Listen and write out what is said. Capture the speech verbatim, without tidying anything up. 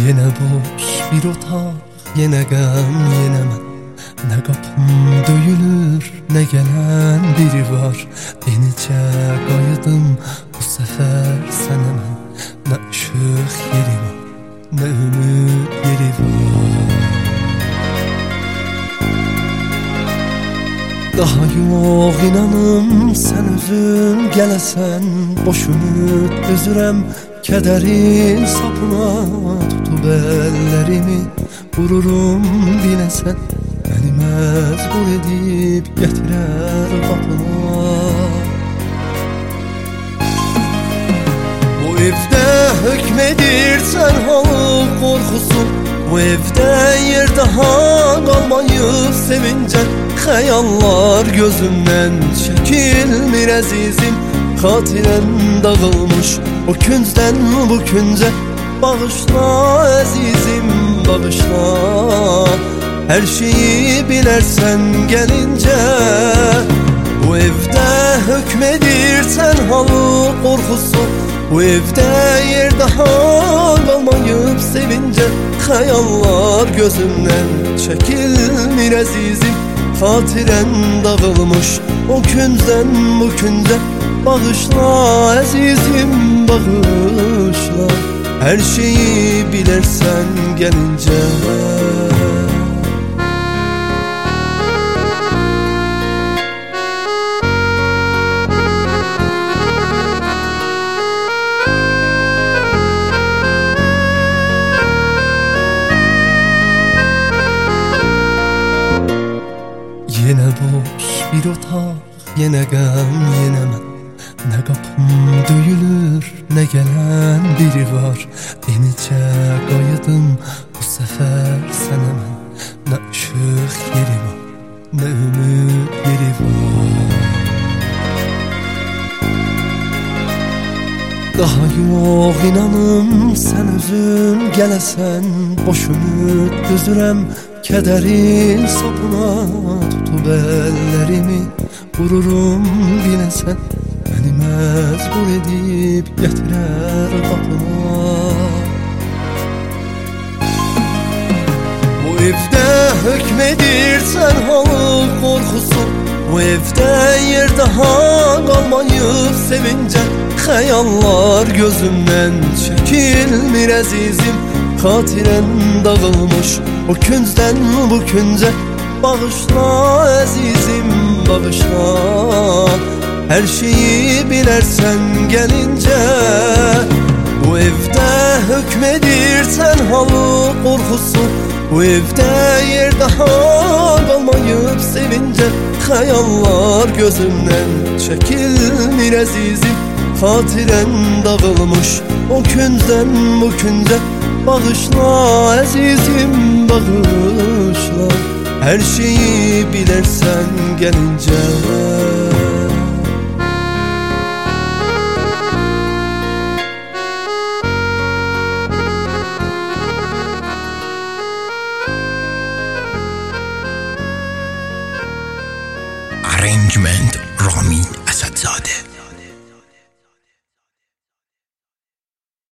Yine boş bir otak, yine gəm, yine mən. Nə qapım döyülür, nə gələn biri var. Yenicə qayıdım bu səfər sənə mən. Nə işıq yeri var, nə ümid yeri var. Daha yox inanım sən özün gələsən. Boş ümid üzürəm kədərin sapına. Tutub əllərimi vururum biləsən. Məni məcbur edib gətirər qapına. Bu evdə hökmedir tənhalıq qorxusu. Bu evdə yer daha qalmayıb sevincə. Xəyallar gözümdən çəkilmir əzizim. Xatirəm dağılmış o küncdən bu küncə. Bağışla əzizim, bağışla. Her şeyi bilərsən gəlincə. Bu evdə hökmedir tənhalıq qorxusu. Bu evdə yer daha qalmayıb sevincə. Xəyallar gözümdən çəkilmir əzizim. Xatirən dağılmış o küncdən bu küncə. Bağışla əzizim, bağışla. Her şeyi bilərsən gəlincə. Yine boş bir otak, yine gəm, yine mən. Nə qapım döyülür, nə gələn biri var. Yenicə qayıdım bu səfər sənə mən. Nə işıq yeri var, nə ümid yeri var. Daha yox inanım sən özün gələsən. Boş ümid üzürəm kədərin sapına. Tutub əllərimi vururum biləsən. Məni məcbur edib gətirər qapına. Bu evdə hökmedir tənhalıq qorxusu. Bu evdə yer daha qalmayıb sevincə. Xəyallar gözümdən çəkilmir əzizim. Xatirəm dağılmış o küncdən bu küncə. Bağışla əzizim, bağışla. Her şeyi bilərsən gəlincə. Bu evdə hökmedir tənhalıq qorxusu. Bu evdə yer daha qalmayıb sevincə. Xəyallar gözümdən çəkilmir əzizim. Xatirən dağılmış o küncdən bu küncə. Bağışla əzizim, bağışla. Her şeyi bilərsən gəlincə.